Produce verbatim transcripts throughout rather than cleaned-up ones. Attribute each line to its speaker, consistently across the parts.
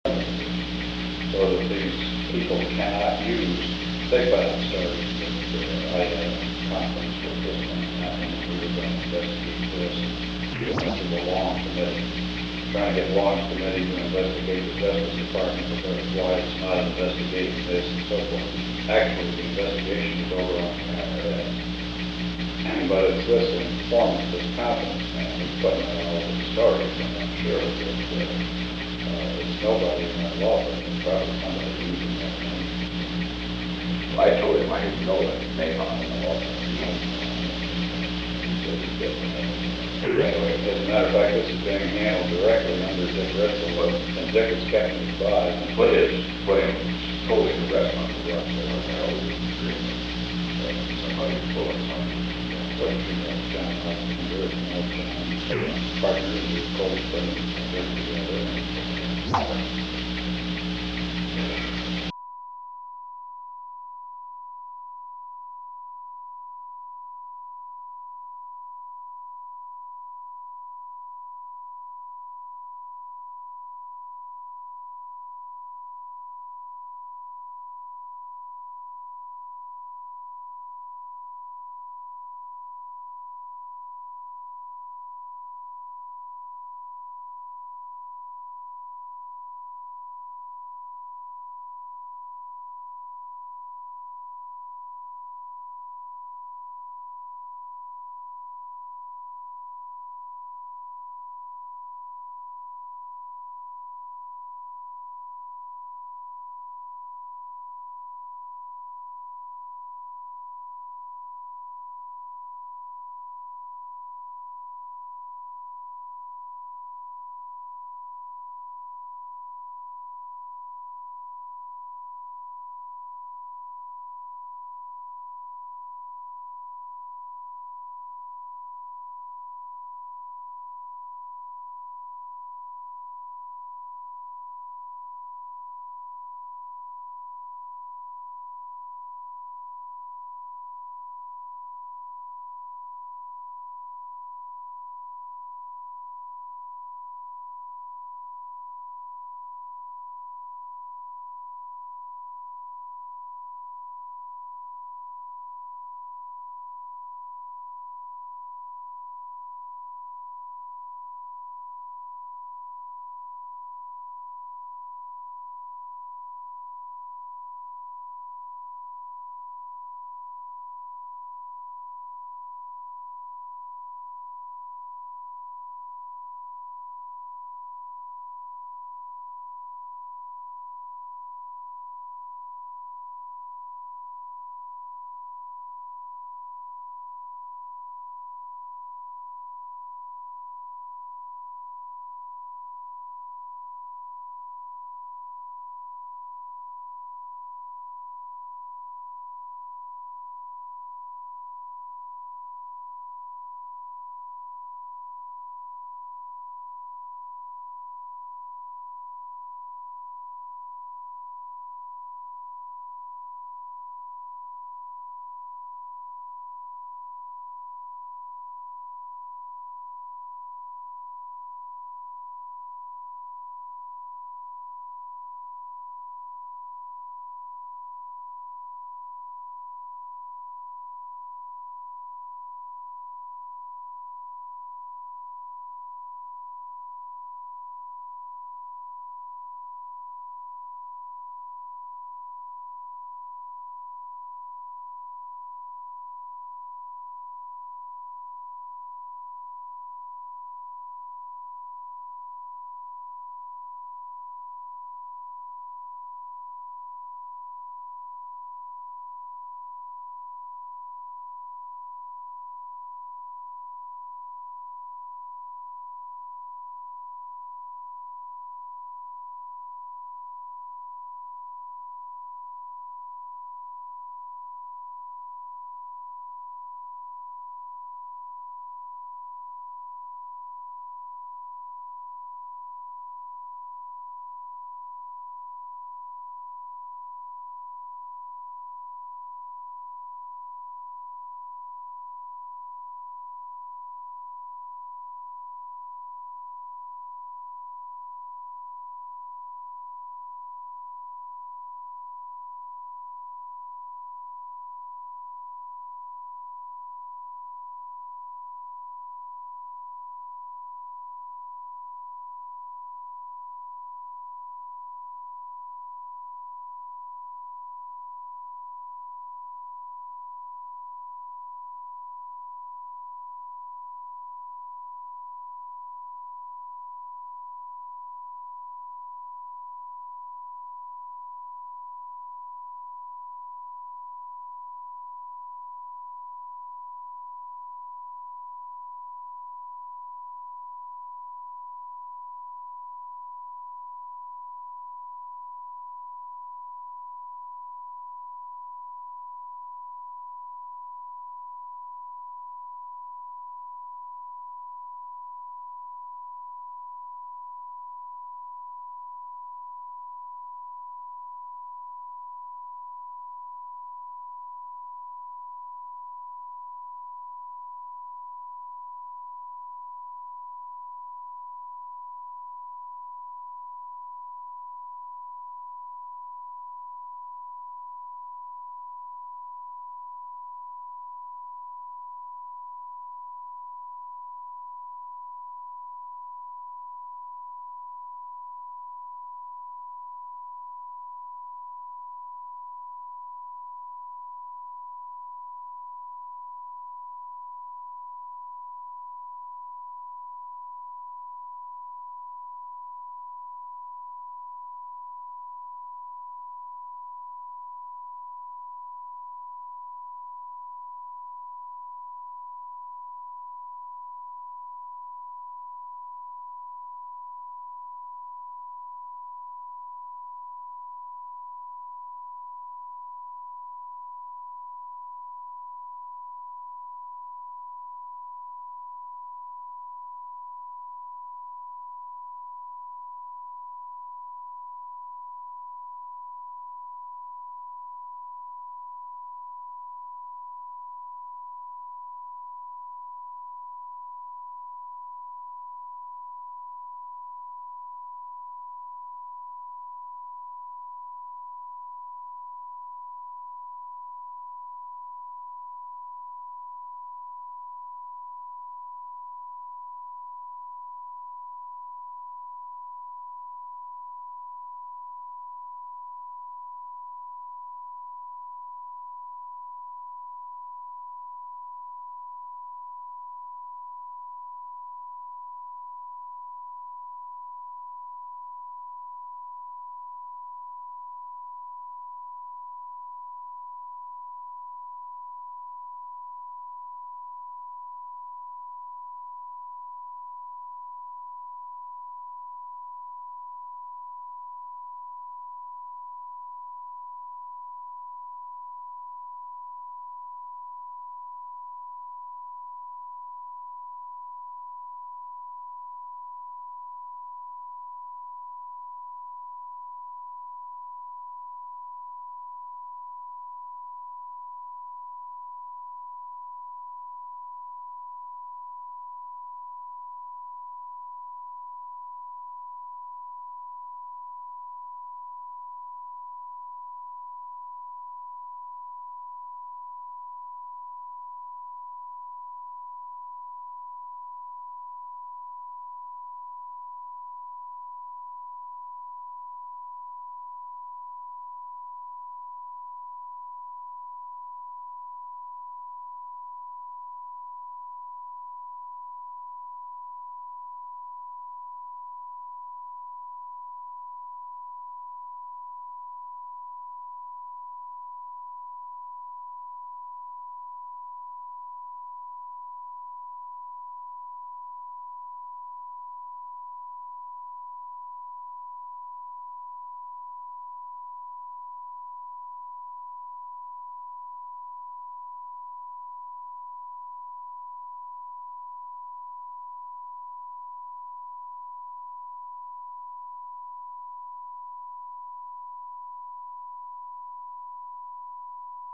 Speaker 1: so that these people cannot use, they filed charges that uh, I had a conference with this one, and I think we were going to investigate this. We went to the law committee, trying to get law committee to investigate the Justice Department, because why it's not investigating this and so forth. Actually, the investigation is over on uh, but it's this informant, this confidence man, who's putting out all the stories, and I'm sure that uh, uh, it's nobody in that law firm, it's probably somebody using that name.
Speaker 2: I told him I didn't know that name on the law.
Speaker 1: Anyway, as a matter of fact, this is being handled directly under Dick Ritzel, and Dick is kept his body.
Speaker 2: Put his, put him totally to rest on the run, so I know it was agreement. Somebody pull it on.
Speaker 1: What you know, John Hopkins, there's no John, partners with Cold Spring, and they're together.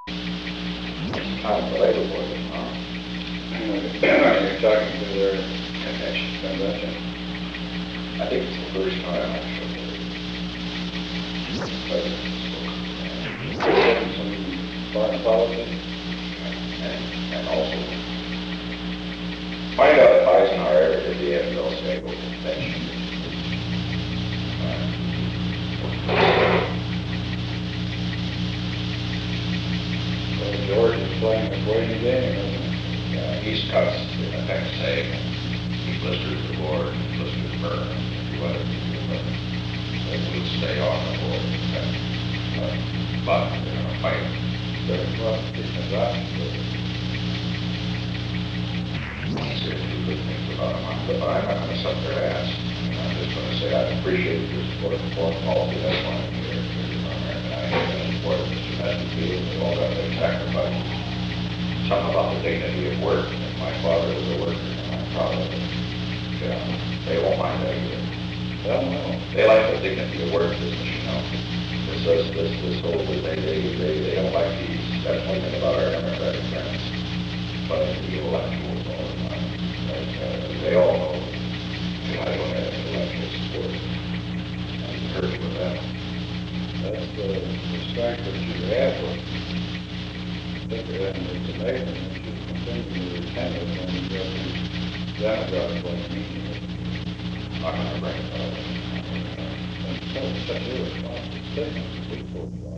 Speaker 2: Time for labor board, huh?
Speaker 1: You're talking to their
Speaker 2: Convention.
Speaker 1: convention.
Speaker 2: I think it's the first time actually. President's
Speaker 1: Getting some foreign policy.
Speaker 2: And, and also find out if Eisenhower ever did the F L Stable Convention.
Speaker 1: So George is playing the waiting game, isn't he?
Speaker 2: Uh, he's cuts, in effect, say, he blisters the board, blisters burn, and a few other people, but they will stay on the board. Uh, But they're gonna fight.
Speaker 1: Very well, it's a rock.
Speaker 2: Say a few good things about him, but I'm not gonna suck their ass. I mean, I'm just gonna say I appreciate your support for foreign policy, that's why I'm here. And I support Mister Matthew Field, and all that, they sacrificed. Something about the dignity of work, and my father was a worker, and I'm proud of it. Yeah, they won't mind that either.
Speaker 1: Well, no.
Speaker 2: They like the dignity of work business, you know. This, this, this, this whole, they, they, they, they don't like these, that's one thing about our Democratic friends. But the intellectuals all the time, like, uh, they all know, I don't have intellectual support. I'm hurting with that.
Speaker 1: That's the, the strength that you have, but I think that it's amazing that you continue to attend it when you go to Democrats like me.
Speaker 2: I'm gonna bring it up.
Speaker 1: And so, such a responsible statement, people.